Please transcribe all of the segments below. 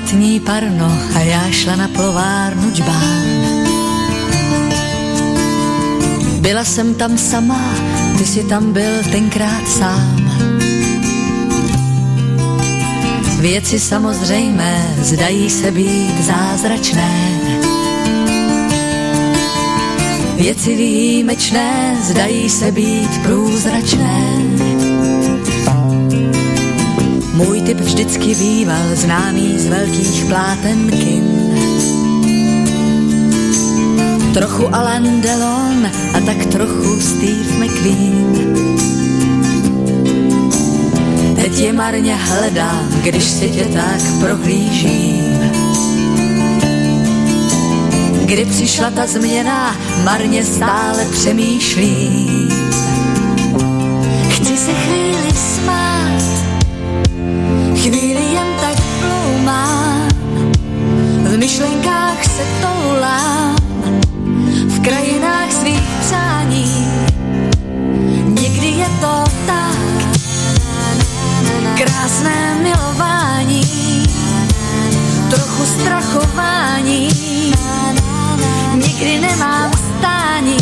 letní parno a já šla na plovárnu džbán. Byla jsem tam sama, ty jsi tam byl tenkrát sám. Věci samozřejmé zdají se být zázračné. Věci výjimečné zdají se být průzračné. Můj typ vždycky býval známý z velkých pláten kin. Trochu Alain Delon a tak trochu Steve McQueen. Teď je marně hledám, když si tě tak prohlížím. Kdy přišla ta změna, marně stále přemýšlím. Chci se chvíli smát, chvíli jen tak ploumám. V myšlenkách se toulám, v krajinách svých přání. Někdy je to tak krásné milování, trochu strachování. Nikdy nemám stání.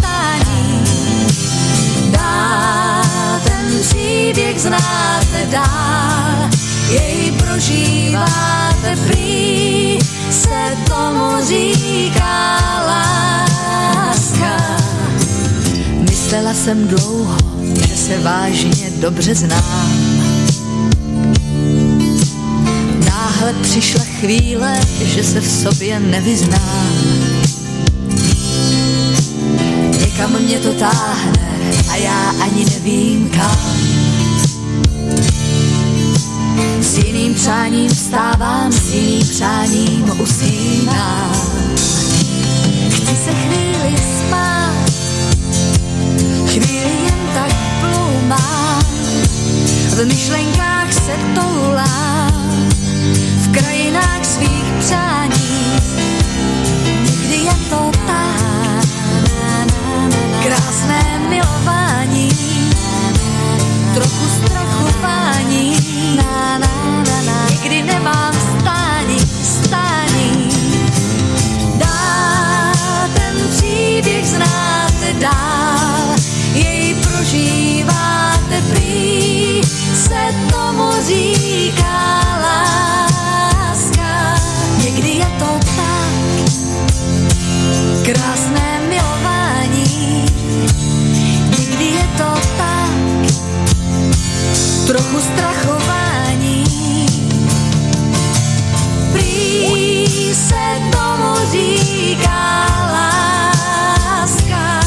Dál ten příběh znáte dál, jej prožíváte prý, se tomu říká láska. Myslela jsem dlouho, že se vážně dobře znám. Náhle přišla chvíle, že se v sobě nevyznám. Někam mě to táhne a já ani nevím kam. S jiným přáním vstávám, s jiným přáním usínám. Chci se chvíli spát, chvíli jen tak ploumám. V myšlenkách se toulám, v krajinách svých přání. Někdy je to tak krásné milování, trochu strachování. Nikdy nemám stání. Dál ten příběh znáte dál, jej prožíváte prý, se tomu říká láska. Někdy je to tak krásné milování, někdy je to tak trochu strachování. Prý se tomu říká láska.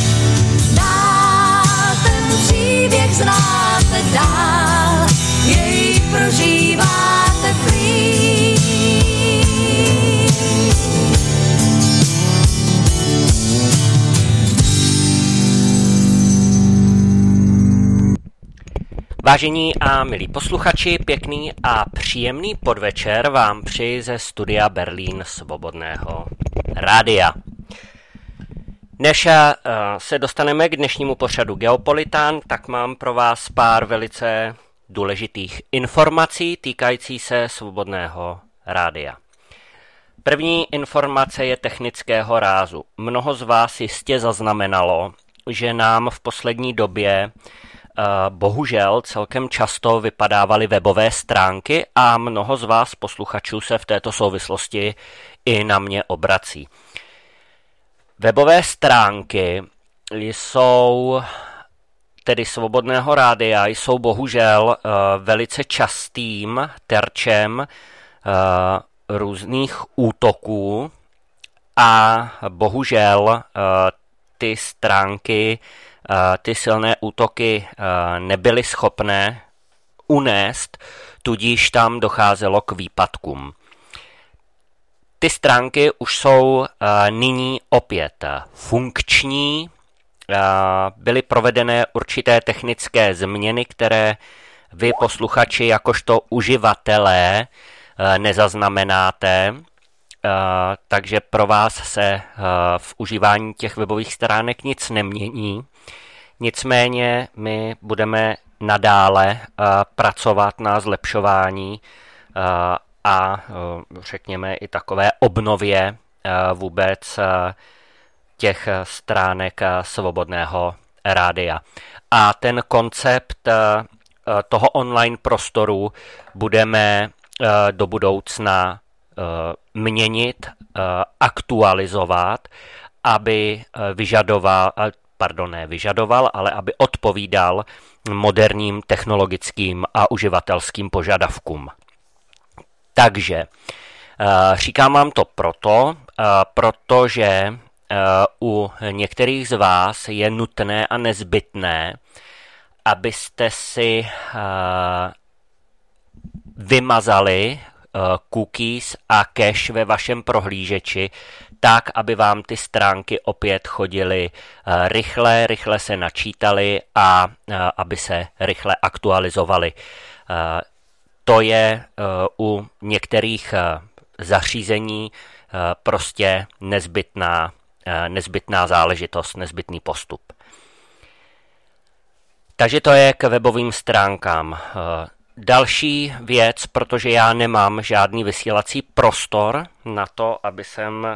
Dál ten příběh znáte dál, jej prožíváte prý. Vážení a milí posluchači, pěkný a příjemný podvečer vám přeji ze studia Berlín Svobodného rádia. Než se dostaneme k dnešnímu pořadu Geopolitán, tak mám pro vás pár velice důležitých informací týkající se Svobodného rádia. První informace je technického rázu. Mnoho z vás jistě zaznamenalo, že nám v poslední době bohužel celkem často vypadávaly webové stránky a mnoho z vás posluchačů se v této souvislosti i na mě obrací. Webové stránky jsou, tedy Svobodného rádia, jsou bohužel velice častým terčem různých útoků a bohužel ty stránky, ty silné útoky nebyly schopné unést, tudíž tam docházelo k výpadkům. Ty stránky už jsou nyní opět funkční, byly provedené určité technické změny, které vy posluchači jakožto uživatelé nezaznamenáte, takže pro vás se v užívání těch webových stránek nic nemění. Nicméně my budeme nadále pracovat na zlepšování a řekněme i takové obnově vůbec těch stránek Svobodného rádia. A ten koncept toho online prostoru budeme do budoucna měnit, aktualizovat, aby ale aby odpovídal moderním technologickým a uživatelským požadavkům. Takže říkám vám to protože u některých z vás je nutné a nezbytné, abyste si vymazali cookies a cache ve vašem prohlížeči, tak, aby vám ty stránky opět chodily rychle se načítaly a aby se rychle aktualizovaly. To je u některých zařízení prostě nezbytná záležitost, nezbytný postup. Takže to je k webovým stránkám. Další věc, protože já nemám žádný vysílací prostor na to, aby jsem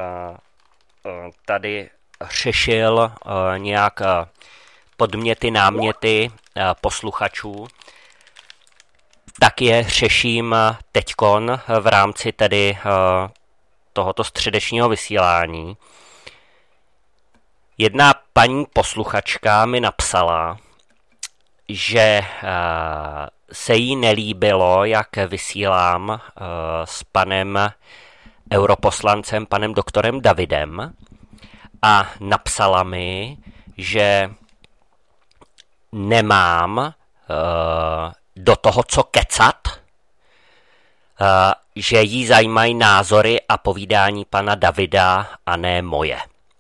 tady řešil nějak podměty, náměty posluchačů, tak je řeším teďkon v rámci tedy tohoto středečního vysílání. Jedna paní posluchačka mi napsala, že se jí nelíbilo, jak vysílám s panem europoslancem, panem doktorem Davidem, a napsala mi, že nemám do toho, co kecat, že jí zajímají názory a povídání pana Davida a ne moje.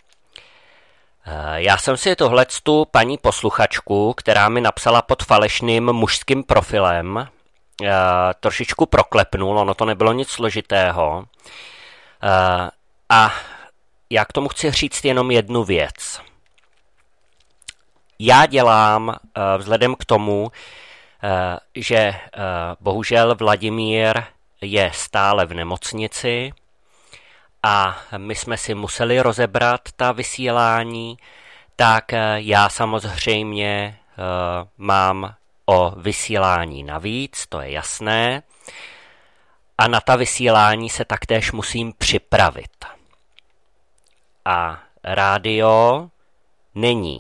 Já jsem si tohletu paní posluchačku, která mi napsala pod falešným mužským profilem, trošičku proklepnul, ono to nebylo nic složitého. A já k tomu chci říct jenom jednu věc. Já dělám, vzhledem k tomu, že bohužel Vladimír je stále v nemocnici a my jsme si museli rozebrat ta vysílání, tak já samozřejmě mám o vysílání navíc, to je jasné, a na ta vysílání se taktéž musím připravit. A rádio není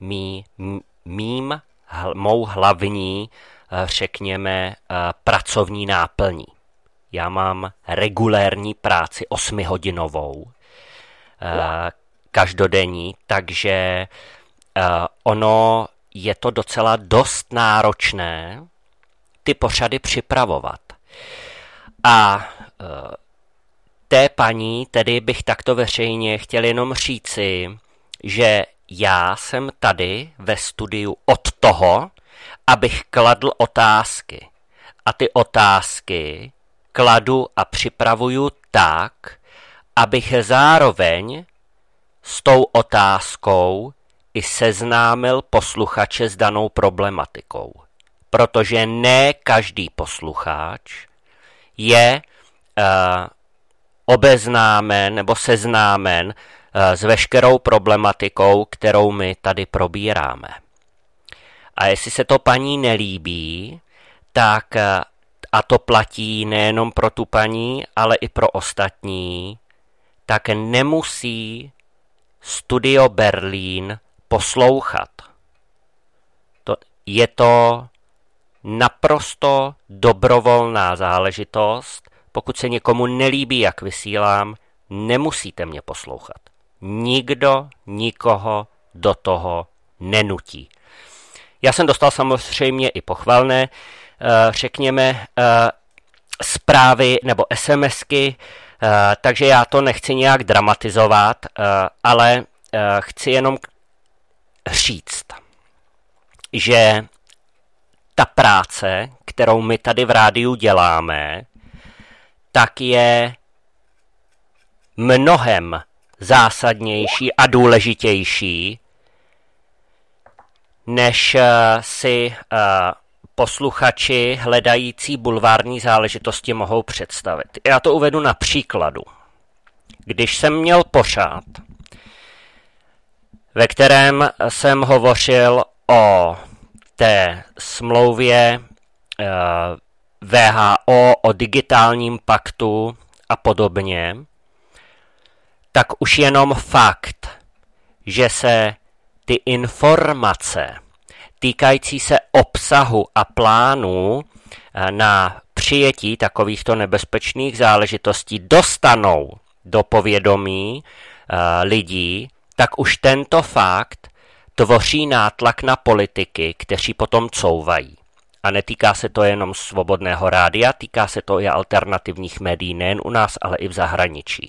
mou hlavní, řekněme, pracovní náplní. Já mám regulérní práci 8hodinovou, každodenní, takže ono je to docela dost náročné ty pořady připravovat. A té paní tedy bych takto veřejně chtěl jenom říci, že já jsem tady ve studiu od toho, abych kladl otázky. A ty otázky kladu a připravuju tak, abych zároveň s tou otázkou i seznámil posluchače s danou problematikou. Protože ne každý posluchač je obeznámen nebo seznámen s veškerou problematikou, kterou my tady probíráme. A jestli se to paní nelíbí, tak, a to platí nejenom pro tu paní, ale i pro ostatní, tak nemusí Studio Berlín poslouchat. Je to naprosto dobrovolná záležitost. Pokud se někomu nelíbí, jak vysílám, nemusíte mě poslouchat. Nikdo nikoho do toho nenutí. Já jsem dostal samozřejmě i pochvalné, řekněme, zprávy nebo SMSky, takže já to nechci nějak dramatizovat, ale chci jenom říct, že ta práce, kterou my tady v rádiu děláme, tak je mnohem zásadnější a důležitější, než si posluchači hledající bulvární záležitosti mohou představit. Já to uvedu na příkladu. Když jsem měl pořad, ve kterém jsem hovořil o té smlouvě WHO, o digitálním paktu a podobně, tak už jenom fakt, že se ty informace týkající se obsahu a plánů na přijetí takovýchto nebezpečných záležitostí dostanou do povědomí lidí, tak už tento fakt tvoří nátlak na politiky, kteří potom couvají. A netýká se to jenom Svobodného rádia, týká se to i alternativních médií nejen u nás, ale i v zahraničí.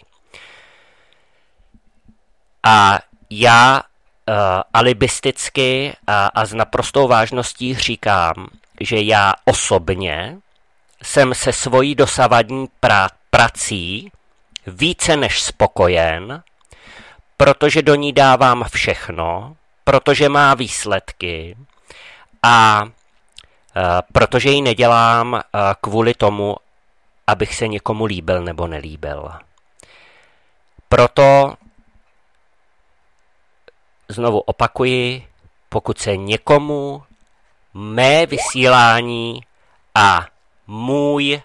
A já alibisticky a s naprostou vážností říkám, že já osobně jsem se svojí dosavadní prací více než spokojen, protože do ní dávám všechno, protože má výsledky a protože ji nedělám kvůli tomu, abych se někomu líbil nebo nelíbil. Proto znovu opakuji, pokud se někomu mé vysílání a můj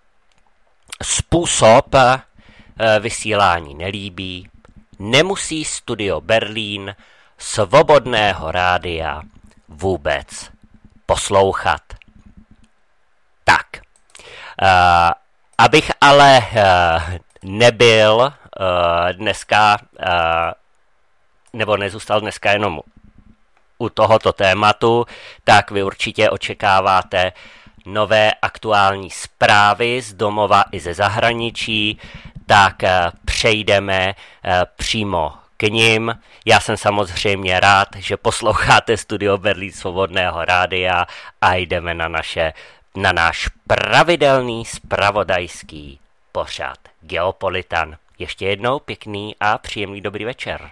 způsob vysílání nelíbí, nemusí Studio Berlín Svobodného rádia vůbec poslouchat. Tak, abych ale nebyl dneska, nebo nezůstal dneska jenom u tohoto tématu, tak vy určitě očekáváte nové aktuální zprávy z domova i ze zahraničí, tak přejdeme přímo k nim. Já jsem samozřejmě rád, že posloucháte Studio Berlín Svobodného rádia a jdeme na náš pravidelný zpravodajský pořad Geopolitan. Ještě jednou pěkný a příjemný dobrý večer.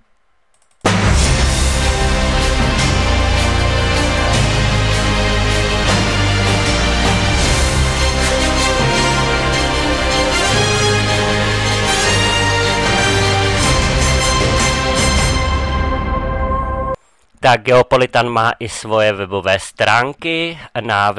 Tak Geopolitan má i svoje webové stránky na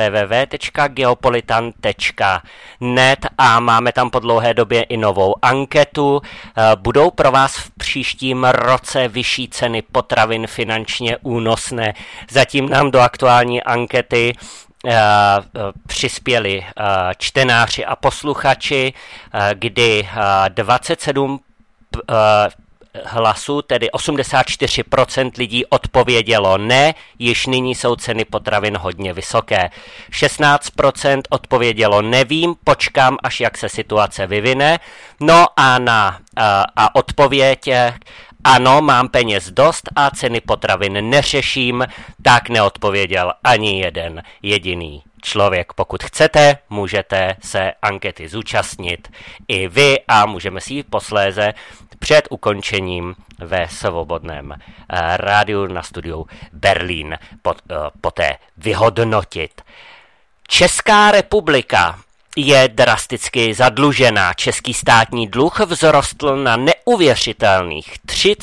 www.geopolitan.net a máme tam po dlouhé době i novou anketu. Budou pro vás v příštím roce vyšší ceny potravin finančně únosné? Zatím nám do aktuální ankety přispěli čtenáři a posluchači, kdy 27 hlasů, tedy 84% lidí odpovědělo ne, již nyní jsou ceny potravin hodně vysoké. 16% odpovědělo nevím, počkám, až jak se situace vyvine. No a odpověď ano, mám peněz dost a ceny potravin neřeším, tak neodpověděl ani jeden jediný člověk. Pokud chcete, můžete se ankety zúčastnit i vy a můžeme si ji posléze před ukončením ve Svobodném rádiu na studiu Berlín poté vyhodnotit. Česká republika je drasticky zadlužená. Český státní dluh vzrostl na neuvěřitelných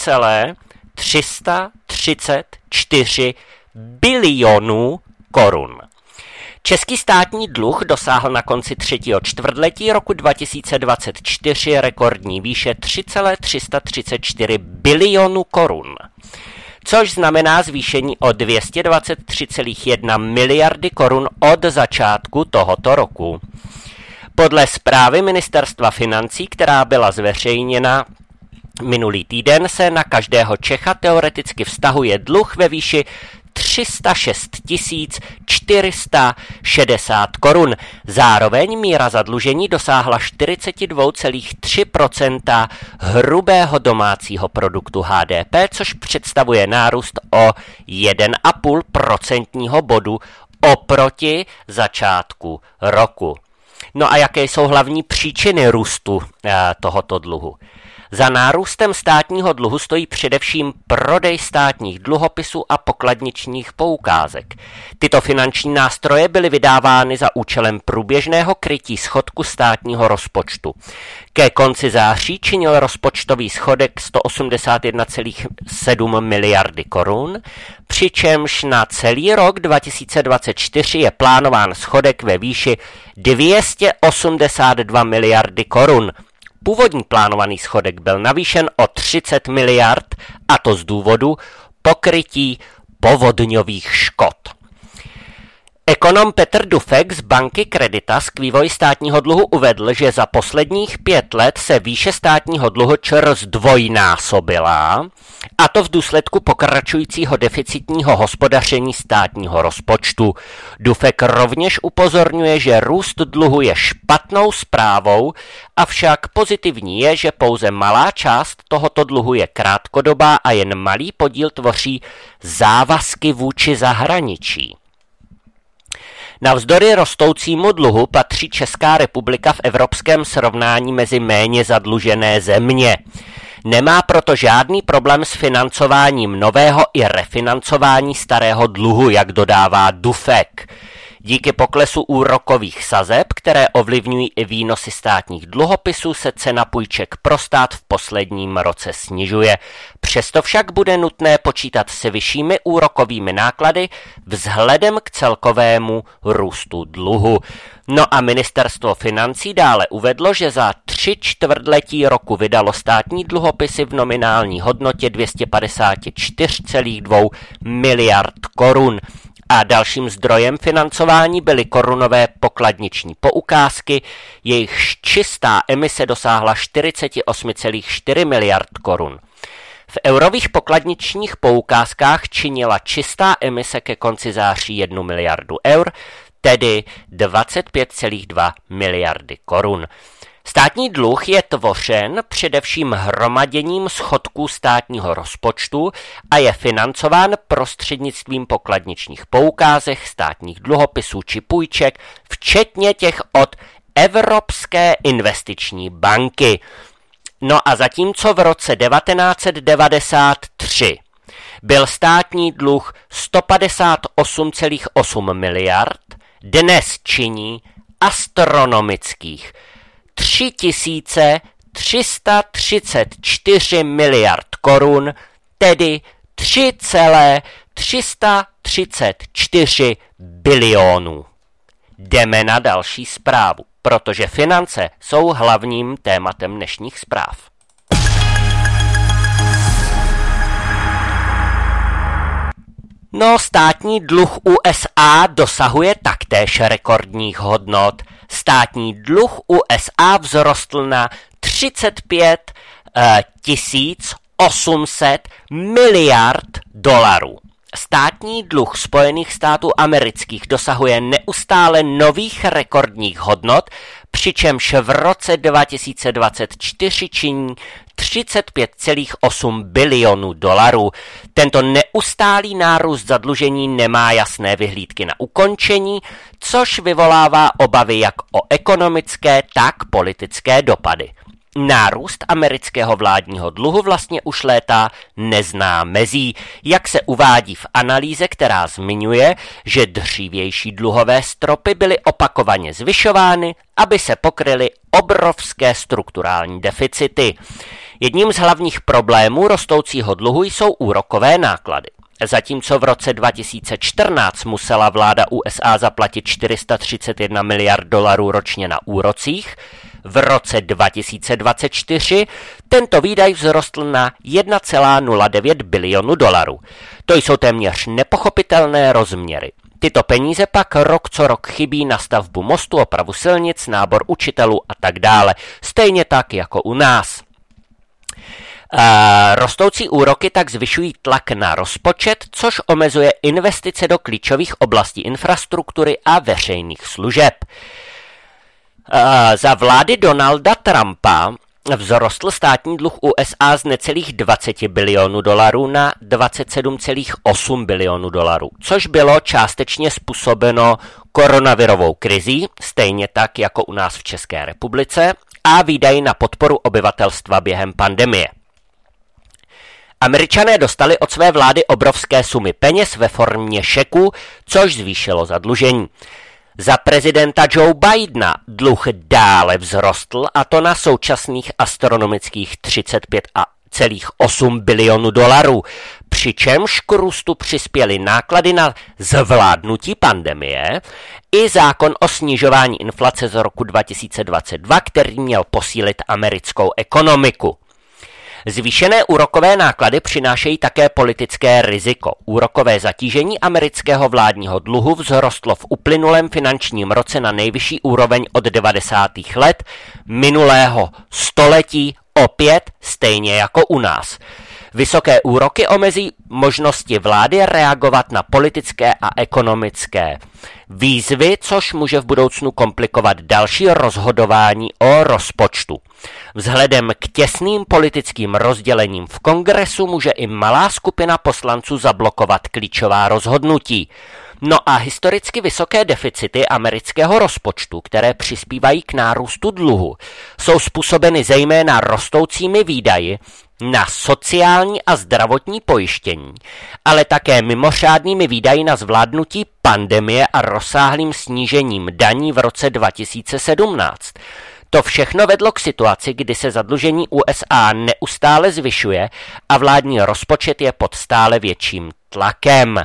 3,334 bilionů korun. Český státní dluh dosáhl na konci třetího čtvrtletí roku 2024 rekordní výše 3,334 bilionů korun, což znamená zvýšení o 223,1 miliardy korun od začátku tohoto roku. Podle zprávy Ministerstva financí, která byla zveřejněna minulý týden, se na každého Čecha teoreticky vztahuje dluh ve výši 306 460 korun. Zároveň míra zadlužení dosáhla 42,3% hrubého domácího produktu HDP, což představuje nárůst o 1,5% bodu oproti začátku roku. No a jaké jsou hlavní příčiny růstu tohoto dluhu? Za nárůstem státního dluhu stojí především prodej státních dluhopisů a pokladničních poukázek. Tyto finanční nástroje byly vydávány za účelem průběžného krytí schodku státního rozpočtu. Ke konci září činil rozpočtový schodek 181,7 miliardy korun, přičemž na celý rok 2024 je plánován schodek ve výši 282 miliardy korun. Původní plánovaný schodek byl navýšen o 30 miliard, a to z důvodu pokrytí povodňových škod. Ekonom Petr Dufek z banky Creditas k vývoji státního dluhu uvedl, že za posledních 5 let se výše státního dluhu ČR zdvojnásobila, a to v důsledku pokračujícího deficitního hospodaření státního rozpočtu. Dufek rovněž upozorňuje, že růst dluhu je špatnou zprávou, avšak pozitivní je, že pouze malá část tohoto dluhu je krátkodobá a jen malý podíl tvoří závazky vůči zahraničí. Navzdory rostoucímu dluhu patří Česká republika v evropském srovnání mezi méně zadlužené země. Nemá proto žádný problém s financováním nového i refinancování starého dluhu, jak dodává Dufek. Díky poklesu úrokových sazeb, které ovlivňují i výnosy státních dluhopisů, se cena půjček pro stát v posledním roce snižuje. Přesto však bude nutné počítat se vyššími úrokovými náklady vzhledem k celkovému růstu dluhu. No a ministerstvo financí dále uvedlo, že za 3 čtvrtletí roku vydalo státní dluhopisy v nominální hodnotě 254,2 miliard korun. A dalším zdrojem financování byly korunové pokladniční poukázky, jejichž čistá emise dosáhla 48,4 miliard korun. V eurových pokladničních poukázkách činila čistá emise ke konci září 1 miliardu eur, tedy 25,2 miliardy korun. Státní dluh je tvořen především hromaděním schodků státního rozpočtu a je financován prostřednictvím pokladničních poukázek, státních dluhopisů či půjček, včetně těch od Evropské investiční banky. No a zatímco v roce 1993 byl státní dluh 158,8 miliard, dnes činí astronomických 3,334 miliard korun, tedy 3,334 bilionů. Jdeme na další zprávu, protože finance jsou hlavním tématem dnešních zpráv. No, státní dluh USA dosahuje taktéž rekordních hodnot. Státní dluh USA vzrostl na 35 800 miliard dolarů. Státní dluh Spojených států amerických dosahuje neustále nových rekordních hodnot, přičemž v roce 2024 činí 35,8 bilionů dolarů. Tento neustálý nárůst zadlužení nemá jasné vyhlídky na ukončení, což vyvolává obavy jak o ekonomické, tak politické dopady. Nárůst amerického vládního dluhu vlastně už léta nezná mezí, jak se uvádí v analýze, která zmiňuje, že dřívější dluhové stropy byly opakovaně zvyšovány, aby se pokryly obrovské strukturální deficity. Jedním z hlavních problémů rostoucího dluhu jsou úrokové náklady. Zatímco v roce 2014 musela vláda USA zaplatit 431 miliard dolarů ročně na úrocích, v roce 2024 tento výdaj vzrostl na 1,09 bilionu dolarů. To jsou téměř nepochopitelné rozměry. Tyto peníze pak rok co rok chybí na stavbu mostu, opravu silnic, nábor učitelů a tak dále. Stejně tak jako u nás. Rostoucí úroky tak zvyšují tlak na rozpočet, což omezuje investice do klíčových oblastí infrastruktury a veřejných služeb. Za vlády Donalda Trumpa vzrostl státní dluh USA z necelých 20 bilionů dolarů na 27,8 bilionů dolarů, což bylo částečně způsobeno koronavirovou krizí, stejně tak jako u nás v České republice, a výdaji na podporu obyvatelstva během pandemie. Američané dostali od své vlády obrovské sumy peněz ve formě šeků, což zvýšilo zadlužení. Za prezidenta Joe Bidena dluh dále vzrostl, a to na současných astronomických 35,8 bilionů dolarů, přičemž k růstu přispěly náklady na zvládnutí pandemie i zákon o snižování inflace z roku 2022, který měl posílit americkou ekonomiku. Zvýšené úrokové náklady přinášejí také politické riziko. Úrokové zatížení amerického vládního dluhu vzrostlo v uplynulém finančním roce na nejvyšší úroveň od 90. let minulého století, opět stejně jako u nás. Vysoké úroky omezí možnosti vlády reagovat na politické a ekonomické výzvy, což může v budoucnu komplikovat další rozhodování o rozpočtu. Vzhledem k těsným politickým rozdělením v Kongresu může i malá skupina poslanců zablokovat klíčová rozhodnutí. No a historicky vysoké deficity amerického rozpočtu, které přispívají k nárůstu dluhu, jsou způsobeny zejména rostoucími výdaji na sociální a zdravotní pojištění, ale také mimořádnými výdaji na zvládnutí pandemie a rozsáhlým snížením daní v roce 2017. To všechno vedlo k situaci, kdy se zadlužení USA neustále zvyšuje a vládní rozpočet je pod stále větším tlakem.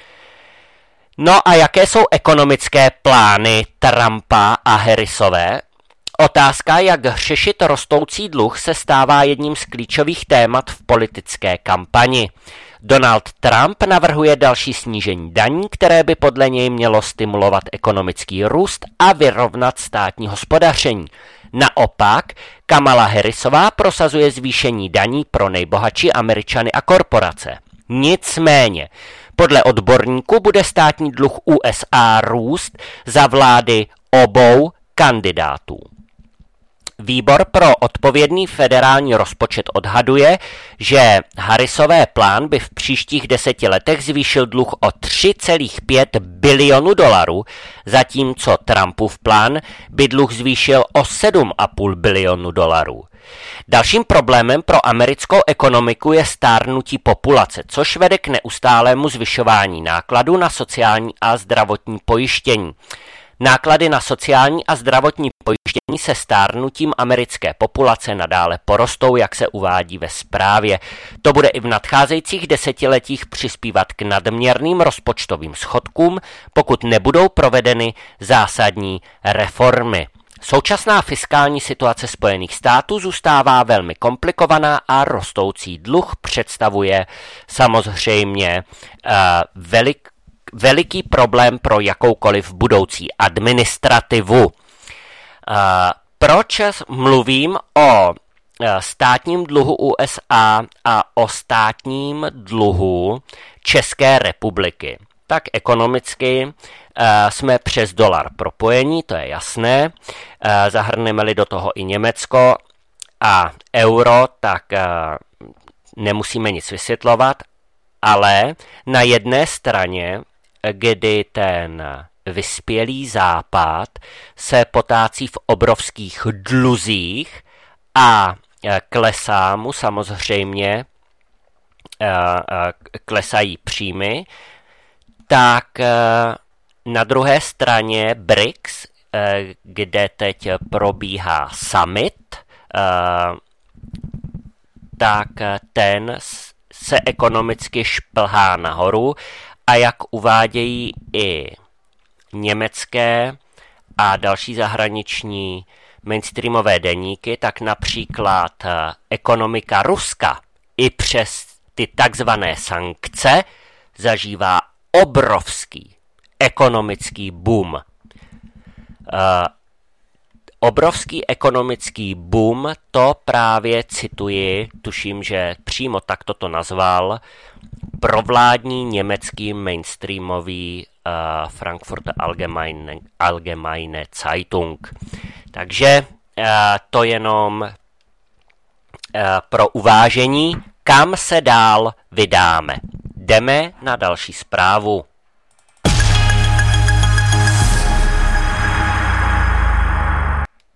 No a jaké jsou ekonomické plány Trumpa a Harrisové? Otázka, jak řešit rostoucí dluh, se stává jedním z klíčových témat v politické kampani. Donald Trump navrhuje další snížení daní, které by podle něj mělo stimulovat ekonomický růst a vyrovnat státní hospodaření. Naopak, Kamala Harrisová prosazuje zvýšení daní pro nejbohatší Američany a korporace. Nicméně, podle odborníků bude státní dluh USA růst za vlády obou kandidátů. Výbor pro odpovědný federální rozpočet odhaduje, že Harrisové plán by v příštích 10 letech zvýšil dluh o 3,5 bilionu dolarů, zatímco Trumpův plán by dluh zvýšil o 7,5 bilionu dolarů. Dalším problémem pro americkou ekonomiku je stárnutí populace, což vede k neustálému zvyšování nákladů na sociální a zdravotní pojištění. Náklady na sociální a zdravotní pojištění se stárnutím americké populace nadále porostou, jak se uvádí ve zprávě. To bude i v nadcházejících desetiletích přispívat k nadměrným rozpočtovým schodkům, pokud nebudou provedeny zásadní reformy. Současná fiskální situace Spojených států zůstává velmi komplikovaná a rostoucí dluh představuje samozřejmě veliký problém pro jakoukoliv budoucí administrativu. Proč mluvím o státním dluhu USA a o státním dluhu České republiky? Tak ekonomicky jsme přes dolar propojení, to je jasné. Zahrneme-li do toho i Německo a euro, tak nemusíme nic vysvětlovat, ale na jedné straně, kdy ten vyspělý západ se potácí v obrovských dluzích a klesá mu samozřejmě, klesají příjmy, tak na druhé straně BRICS, kde teď probíhá summit, tak ten se ekonomicky šplhá nahoru a jak uvádějí i německé a další zahraniční mainstreamové deníky, tak například ekonomika Ruska i přes ty takzvané sankce zažívá obrovský ekonomický boom. Obrovský ekonomický boom, to právě cituji, tuším, že přímo takto to nazval, provládní německý mainstreamový Frankfurter Allgemeine Zeitung. Takže to jenom pro uvážení, kam se dál vydáme. Jdeme na další zprávu.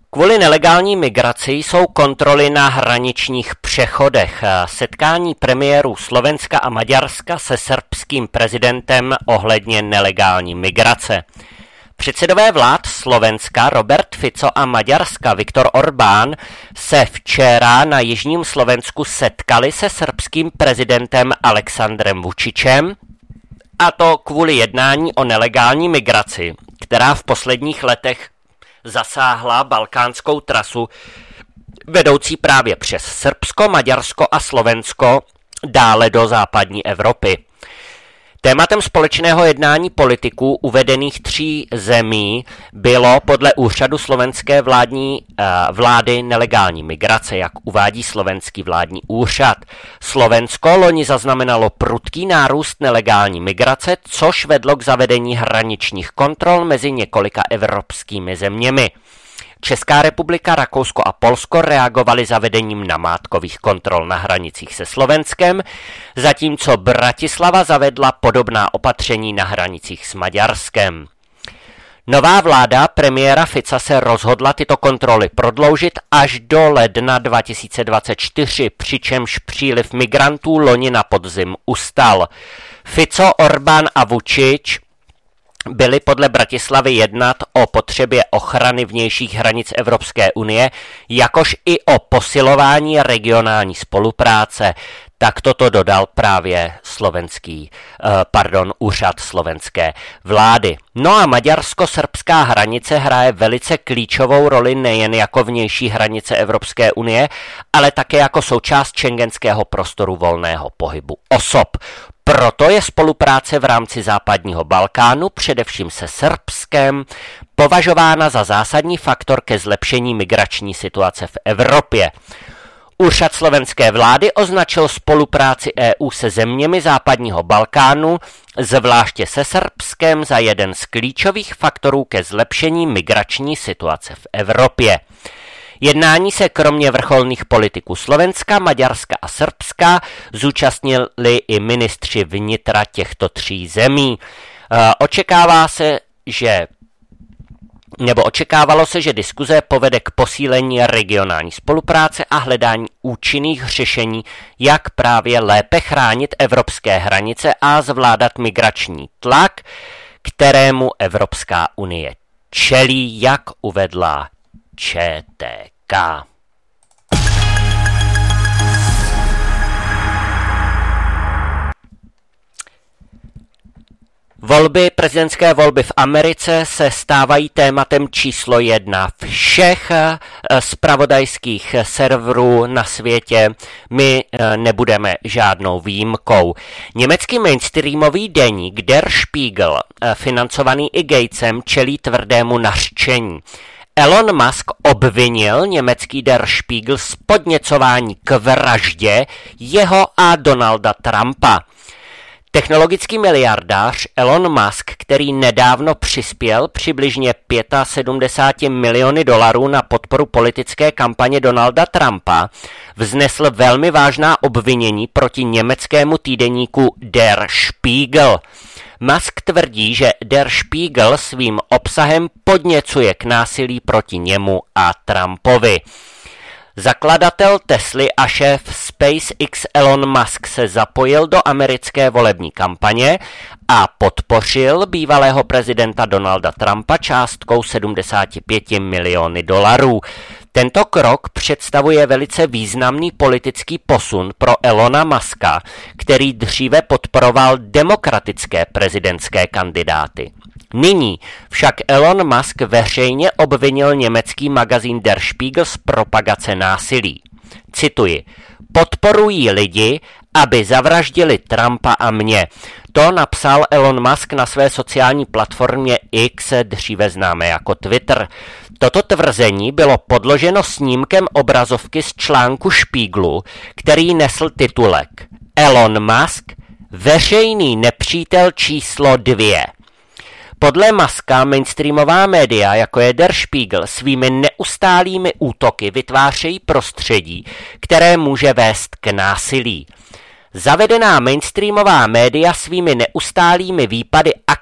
Kvůli nelegální migraci jsou kontroly na hraničních přechodech. Setkání premiérů Slovenska a Maďarska se srbským prezidentem ohledně nelegální migrace. Předsedové vlád Slovenska Robert Fico a Maďarska Viktor Orbán se včera na jižním Slovensku setkali se srbským prezidentem Aleksandrem Vučičem, a to kvůli jednání o nelegální migraci, která v posledních letech zasáhla balkánskou trasu vedoucí právě přes Srbsko, Maďarsko a Slovensko dále do západní Evropy. Tématem společného jednání politiků uvedených 3 zemí bylo podle úřadu slovenské vlády nelegální migrace, jak uvádí slovenský vládní úřad. Slovensko loni zaznamenalo prudký nárůst nelegální migrace, což vedlo k zavedení hraničních kontrol mezi několika evropskými zeměmi. Česká republika, Rakousko a Polsko reagovaly zavedením namátkových kontrol na hranicích se Slovenskem, zatímco Bratislava zavedla podobná opatření na hranicích s Maďarskem. Nová vláda premiéra Fica se rozhodla tyto kontroly prodloužit až do ledna 2024, přičemž příliv migrantů loni na podzim ustal. Fico, Orbán a Vučič byli podle Bratislavy jednat o potřebě ochrany vnějších hranic Evropské unie, jakož i o posilování regionální spolupráce. Tak toto dodal právě úřad slovenské vlády. No a maďarsko-srbská hranice hraje velice klíčovou roli nejen jako vnější hranice Evropské unie, ale také jako součást schengenského prostoru volného pohybu osob. Proto je spolupráce v rámci západního Balkánu, především se Srbskem, považována za zásadní faktor ke zlepšení migrační situace v Evropě. Úřad slovenské vlády označil spolupráci EU se zeměmi západního Balkánu, zvláště se Srbskem, za jeden z klíčových faktorů ke zlepšení migrační situace v Evropě. Jednání se kromě vrcholných politiků Slovenska, Maďarska a Srbska zúčastnili i ministři vnitra těchto 3 zemí. Očekávalo se, že diskuze povede k posílení regionální spolupráce a hledání účinných řešení, jak právě lépe chránit evropské hranice a zvládat migrační tlak, kterému Evropská unie čelí, jak uvedla ČTK. Prezidentské volby v Americe se stávají tématem číslo 1 všech zpravodajských serverů na světě. My nebudeme žádnou výjimkou. Německý mainstreamový deník Der Spiegel, financovaný i Gatesem, čelí tvrdému nařčení. Elon Musk obvinil německý Der Spiegel z podněcování k vraždě jeho a Donalda Trumpa. Technologický miliardář Elon Musk, který nedávno přispěl přibližně 75 miliony dolarů na podporu politické kampaně Donalda Trumpa, vznesl velmi vážná obvinění proti německému týdeníku Der Spiegel. Musk tvrdí, že Der Spiegel svým obsahem podněcuje k násilí proti němu a Trumpovi. Zakladatel Tesly a šéf SpaceX Elon Musk se zapojil do americké volební kampaně a podpořil bývalého prezidenta Donalda Trumpa částkou 75 miliony dolarů. Tento krok představuje velice významný politický posun pro Elona Muska, který dříve podporoval demokratické prezidentské kandidáty. Nyní však Elon Musk veřejně obvinil německý magazín Der Spiegel z propagace násilí. Cituji: podporují lidi, aby zavraždili Trumpa a mě. To napsal Elon Musk na své sociální platformě X, dříve známé jako Twitter. Toto tvrzení bylo podloženo snímkem obrazovky z článku Spiegelu, který nesl titulek Elon Musk, veřejný nepřítel číslo 2. Podle Muska mainstreamová média, jako je Der Spiegel, svými neustálými útoky vytvářejí prostředí, které může vést k násilí. Zavedená mainstreamová média svými neustálými výpady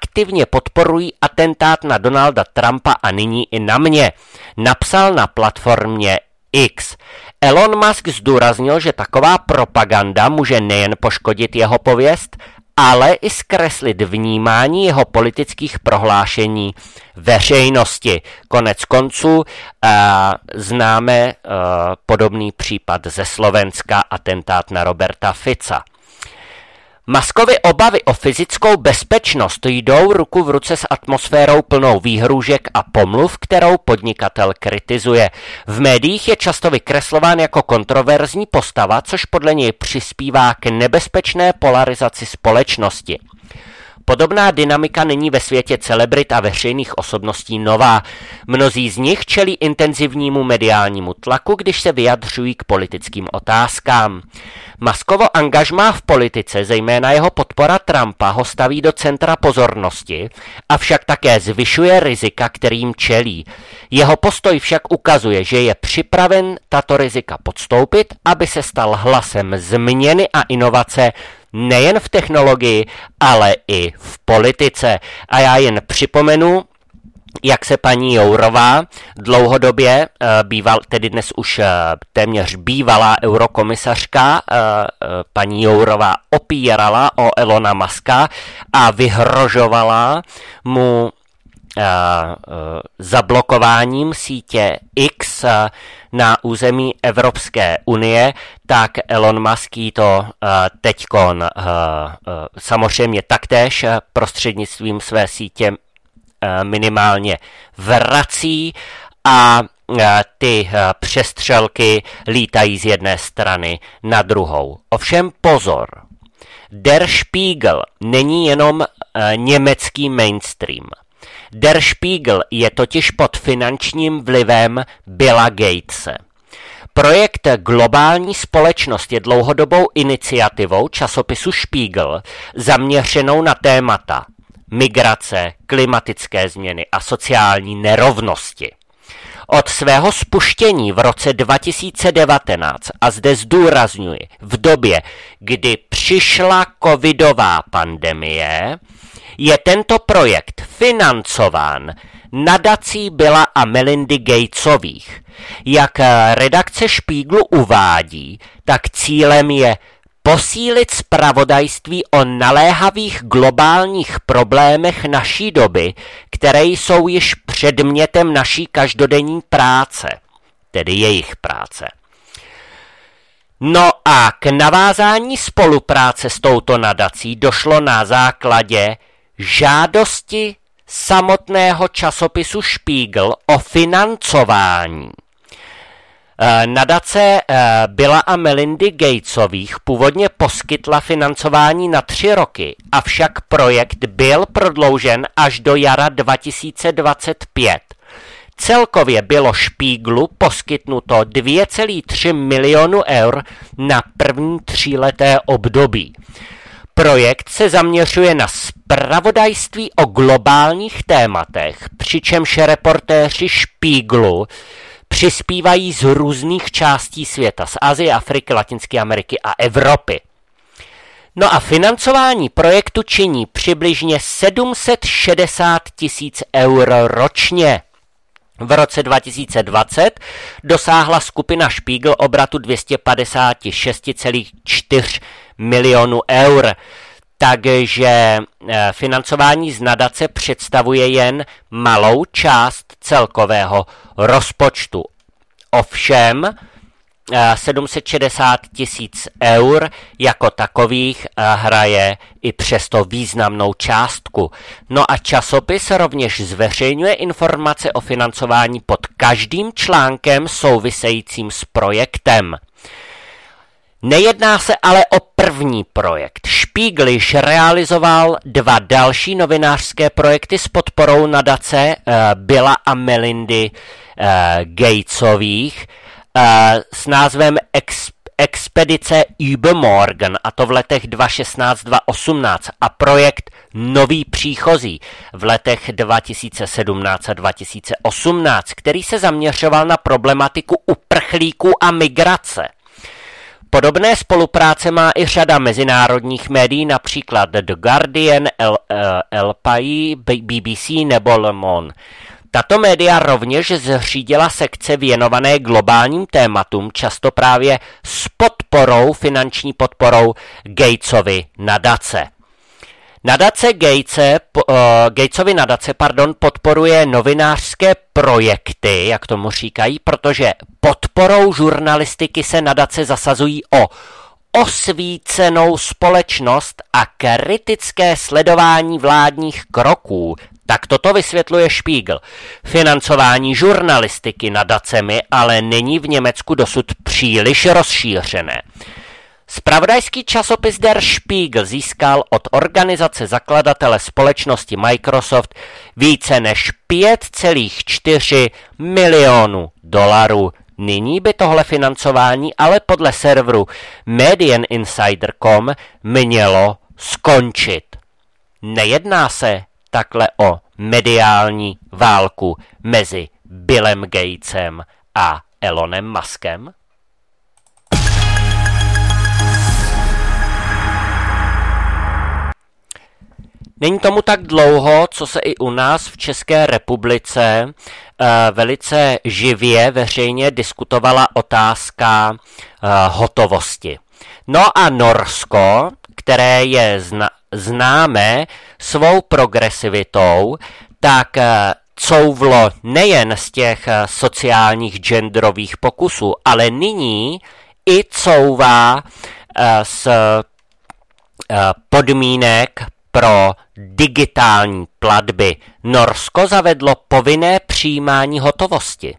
aktivně podporují atentát na Donalda Trumpa a nyní i na mě, napsal na platformě X. Elon Musk zdůraznil, že taková propaganda může nejen poškodit jeho pověst, ale i zkreslit vnímání jeho politických prohlášení veřejnosti. Konec konců známe podobný případ ze Slovenska, atentát na Roberta Fica. Muskovy obavy o fyzickou bezpečnost jdou ruku v ruce s atmosférou plnou výhrůžek a pomluv, kterou podnikatel kritizuje. V médiích je často vykreslován jako kontroverzní postava, což podle něj přispívá k nebezpečné polarizaci společnosti. Podobná dynamika není ve světě celebrit a veřejných osobností nová. Mnozí z nich čelí intenzivnímu mediálnímu tlaku, když se vyjadřují k politickým otázkám. Muskovo angažmá v politice, zejména jeho podpora Trumpa, ho staví do centra pozornosti, avšak také zvyšuje rizika, kterým čelí. Jeho postoj však ukazuje, že je připraven tato rizika podstoupit, aby se stal hlasem změny a inovace nejen v technologii, ale i v politice. A já jen připomenu, jak se paní Jourová dlouhodobě, tedy dnes už téměř bývalá eurokomisařka, paní Jourová opírala o Elona Muska a vyhrožovala mu zablokováním sítě X na území Evropské unie, tak Elon Musk jí to teďkon samozřejmě taktéž prostřednictvím své sítě minimálně vrací a ty přestřelky lítají z jedné strany na druhou. Ovšem pozor, Der Spiegel není jenom německý mainstream. Der Spiegel je totiž pod finančním vlivem Billa Gatese. Projekt Globální společnost je dlouhodobou iniciativou časopisu Spiegel zaměřenou na témata migrace, klimatické změny a sociální nerovnosti. Od svého spuštění v roce 2019, a zde zdůrazňuji, v době, kdy přišla covidová pandemie, je tento projekt financován nadací Billa a Melindy Gatesových. Jak redakce Spiegelu uvádí, tak cílem je posílit zpravodajství o naléhavých globálních problémech naší doby, které jsou již předmětem naší každodenní práce, tedy jejich práce. No a k navázání spolupráce s touto nadací došlo na základě žádosti samotného časopisu Spiegel o financování. Nadace Billa a Melindy Gatesových původně poskytla financování na 3 roky, avšak projekt byl prodloužen až do jara 2025. Celkově bylo Spiegelu poskytnuto 2,3 milionu eur na první 3leté období. Projekt se zaměřuje na zpravodajství o globálních tématech, přičemž reportéři Spiegelu přispívají z různých částí světa, z Asie, Afriky, Latinské Ameriky a Evropy. No a financování projektu činí přibližně 760 000 eur ročně. V roce 2020 dosáhla skupina Spiegel obratu 256,4 milionů eur. Takže financování z nadace představuje jen malou část celkového rozpočtu. Ovšem 760 000 eur jako takových hraje i přesto významnou částku. No a časopis rovněž zveřejňuje informace o financování pod každým článkem souvisejícím s projektem. Nejedná se ale o první projekt. Spiegel již realizoval 2 další novinářské projekty s podporou nadace Billa a Melindy Gatesových s názvem Expedice Übermorgen, a to v letech 2016-2018, a projekt Noví příchozí v letech 2017 a 2018, který se zaměřoval na problematiku uprchlíků a migrace. Podobné spolupráce má i řada mezinárodních médií, například The Guardian, El País, BBC nebo Le Monde. Tato média rovněž zřídila sekce věnované globálním tématům, často právě s finanční podporou Gatesovy nadace. Gatesovy nadace podporuje novinářské projekty, jak tomu říkají, protože podporou žurnalistiky se nadace zasazují o osvícenou společnost a kritické sledování vládních kroků. Tak toto vysvětluje Spiegel. Financování žurnalistiky nadacemi ale není v Německu dosud příliš rozšířené. Zpravodajský časopis Der Spiegel získal od organizace zakladatele společnosti Microsoft více než 5,4 milionů dolarů. Nyní by tohle financování ale podle serveru Medieninsider.com mělo skončit. Nejedná se takhle o mediální válku mezi Billem Gatesem a Elonem Muskem? Není tomu tak dlouho, co se i u nás v České republice velice živě veřejně diskutovala otázka hotovosti. No a Norsko, které je známé svou progresivitou, tak couvlo nejen z těch sociálních genderových pokusů, ale nyní i couvá z podmínek pro digitální platby. Norsko zavedlo povinné přijímání hotovosti.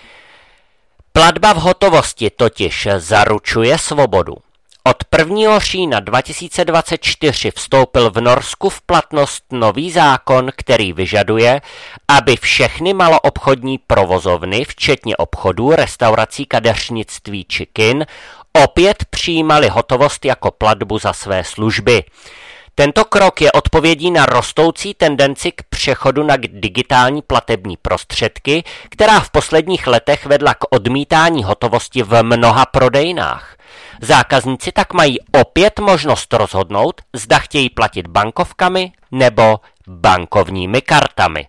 Platba v hotovosti totiž zaručuje svobodu. Od 1. října 2024 vstoupil v Norsku v platnost nový zákon, který vyžaduje, aby všechny maloobchodní provozovny, včetně obchodů, restaurací, kadeřnictví či kin, opět přijímaly hotovost jako platbu za své služby. Tento krok je odpovědí na rostoucí tendenci k přechodu na digitální platební prostředky, která v posledních letech vedla k odmítání hotovosti v mnoha prodejnách. Zákazníci tak mají opět možnost rozhodnout, zda chtějí platit bankovkami nebo bankovními kartami.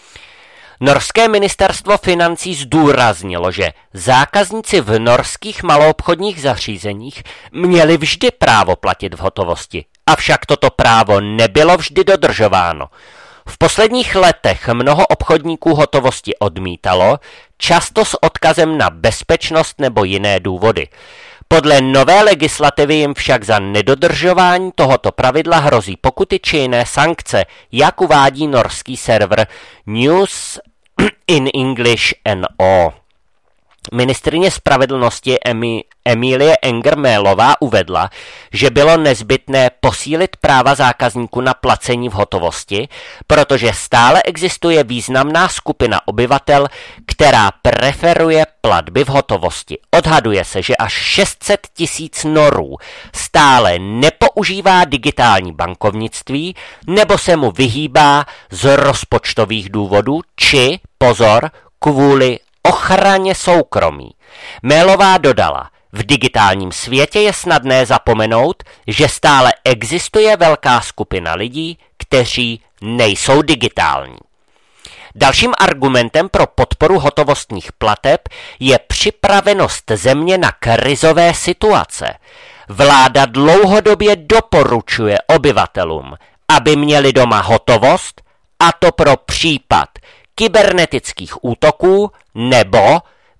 Norské ministerstvo financí zdůraznilo, že zákazníci v norských maloobchodních zařízeních měli vždy právo platit v hotovosti, avšak toto právo nebylo vždy dodržováno. V posledních letech mnoho obchodníků hotovosti odmítalo, často s odkazem na bezpečnost nebo jiné důvody. Podle nové legislativy jim však za nedodržování tohoto pravidla hrozí pokuty či jiné sankce, jak uvádí norský server News in English NO. Ministryně spravedlnosti Emilie Enger-Mälová uvedla, že bylo nezbytné posílit práva zákazníků na placení v hotovosti, protože stále existuje významná skupina obyvatel, která preferuje platby v hotovosti. Odhaduje se, že až 600 000 Norů stále nepoužívá digitální bankovnictví nebo se mu vyhýbá z rozpočtových důvodů či, pozor, kvůli ochraně soukromí. Mélová dodala, v digitálním světě je snadné zapomenout, že stále existuje velká skupina lidí, kteří nejsou digitální. Dalším argumentem pro podporu hotovostních plateb je připravenost země na krizové situace. Vláda dlouhodobě doporučuje obyvatelům, aby měli doma hotovost, a to pro případ kybernetických útoků nebo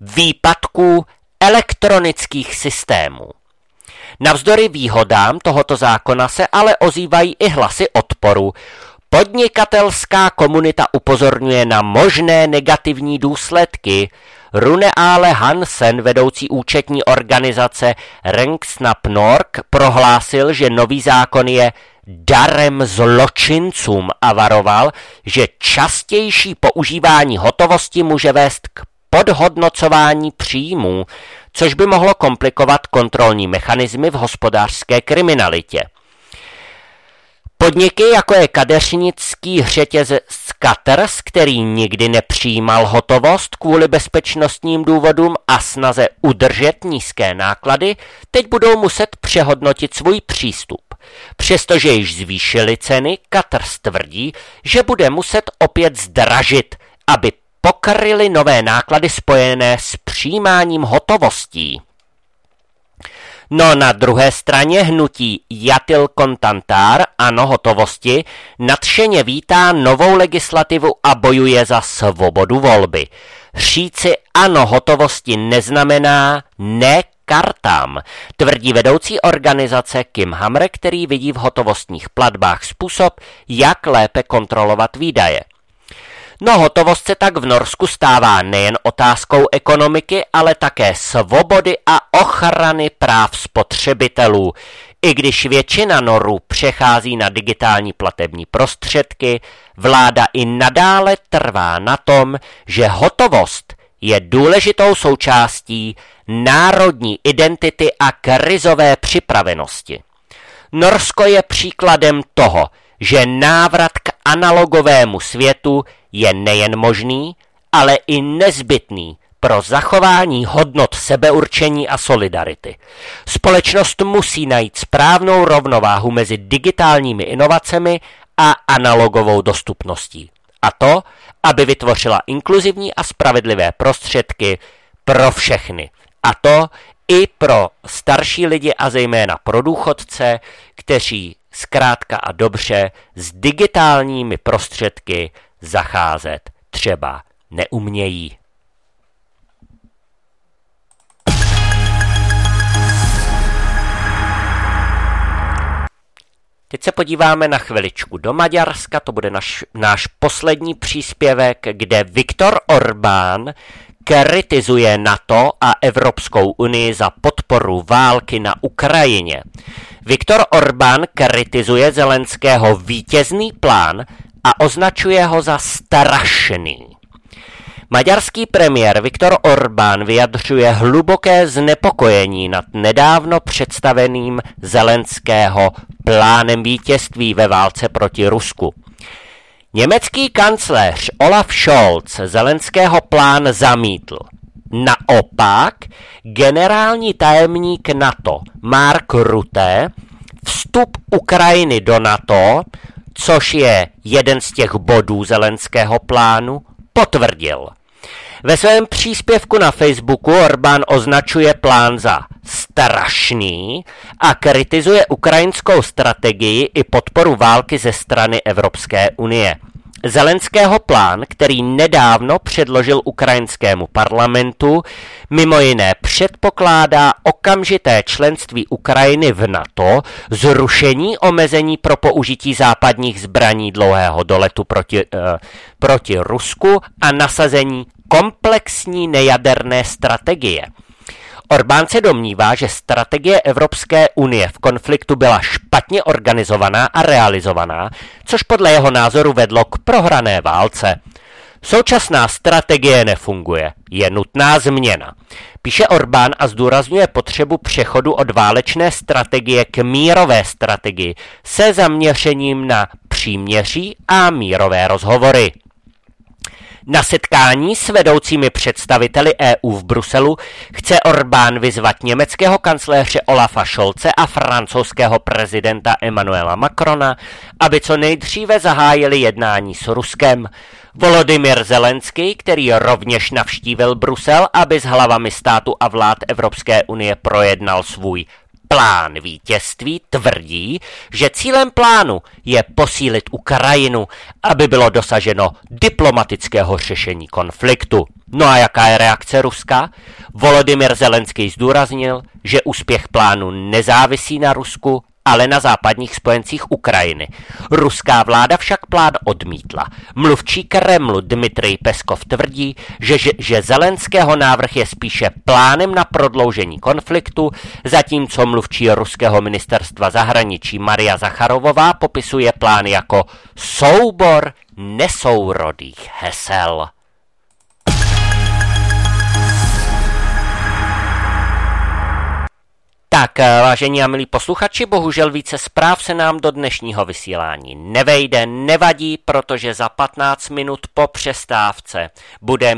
výpadků elektronických systémů. Navzdory výhodám tohoto zákona se ale ozývají i hlasy odporu. Podnikatelská komunita upozorňuje na možné negativní důsledky. Rune Ale Hansen, vedoucí účetní organizace Regnskap Norge, prohlásil, že nový zákon je darem zločincům a varoval, že častější používání hotovosti může vést k podhodnocování příjmů, což by mohlo komplikovat kontrolní mechanismy v hospodářské kriminalitě. Podniky, jako je kadeřnický řetězec Caters, který nikdy nepřijímal hotovost kvůli bezpečnostním důvodům a snaze udržet nízké náklady, teď budou muset přehodnotit svůj přístup. Přestože již zvýšili ceny, Caters tvrdí, že bude muset opět zdražit, aby pokryli nové náklady spojené s přijímáním hotovostí. No na druhé straně hnutí Jatil Kontantar, ano hotovosti, nadšeně vítá novou legislativu a bojuje za svobodu volby. Říci ano hotovosti neznamená ne kartám, tvrdí vedoucí organizace Kim Hammer, který vidí v hotovostních platbách způsob, jak lépe kontrolovat výdaje. No hotovost se tak v Norsku stává nejen otázkou ekonomiky, ale také svobody a ochrany práv spotřebitelů. I když většina Norů přechází na digitální platební prostředky, vláda i nadále trvá na tom, že hotovost je důležitou součástí národní identity a krizové připravenosti. Norsko je příkladem toho, že návrat k analogovému světu je nejen možný, ale i nezbytný pro zachování hodnot sebeurčení a solidarity. Společnost musí najít správnou rovnováhu mezi digitálními inovacemi a analogovou dostupností. A to, aby vytvořila inkluzivní a spravedlivé prostředky pro všechny. A to i pro starší lidi a zejména pro důchodce, kteří zkrátka a dobře s digitálními prostředky zacházet třeba neumějí. Teď se podíváme na chviličku do Maďarska, to bude náš poslední příspěvek, kde Viktor Orbán kritizuje NATO a Evropskou unii za podporu války na Ukrajině. Viktor Orbán kritizuje Zelenského vítězný plán a označuje ho za strašný. Maďarský premiér Viktor Orbán vyjadřuje hluboké znepokojení nad nedávno představeným Zelenského plánem vítězství ve válce proti Rusku. Německý kancléř Olaf Scholz Zelenského plán zamítl. Naopak generální tajemník NATO Mark Rutte vstup Ukrajiny do NATO, což je jeden z těch bodů Zelenského plánu, potvrdil. Ve svém příspěvku na Facebooku Orbán označuje plán za strašný a kritizuje ukrajinskou strategii i podporu války ze strany Evropské unie. Zelenského plán, který nedávno předložil ukrajinskému parlamentu, mimo jiné předpokládá okamžité členství Ukrajiny v NATO, zrušení omezení pro použití západních zbraní dlouhého doletu proti Rusku a nasazení komplexní nejaderné strategie. Orbán se domnívá, že strategie Evropské unie v konfliktu byla špatně organizovaná a realizovaná, což podle jeho názoru vedlo k prohrané válce. Současná strategie nefunguje, je nutná změna. Píše Orbán a zdůrazňuje potřebu přechodu od válečné strategie k mírové strategii se zaměřením na příměří a mírové rozhovory. Na setkání s vedoucími představiteli EU v Bruselu chce Orbán vyzvat německého kancléře Olafa Scholze a francouzského prezidenta Emmanuela Macrona, aby co nejdříve zahájili jednání s Ruskem. Volodymyr Zelenský, který rovněž navštívil Brusel, aby s hlavami státu a vlád Evropské unie projednal svůj plán vítězství, tvrdí, že cílem plánu je posílit Ukrajinu, aby bylo dosaženo diplomatického řešení konfliktu. No a jaká je reakce Ruska? Volodymyr Zelenský zdůraznil, že úspěch plánu nezávisí na Rusku, ale na západních spojencích Ukrajiny. Ruská vláda však plán odmítla. Mluvčí Kremlu Dmitrij Peskov tvrdí, že Zelenského návrh je spíše plánem na prodloužení konfliktu, zatímco mluvčí ruského ministerstva zahraničí Maria Zacharovová popisuje plán jako soubor nesourodých hesel. Tak, vážení a milí posluchači, bohužel více zpráv se nám do dnešního vysílání nevejde, nevadí, protože za 15 minut po přestávce bude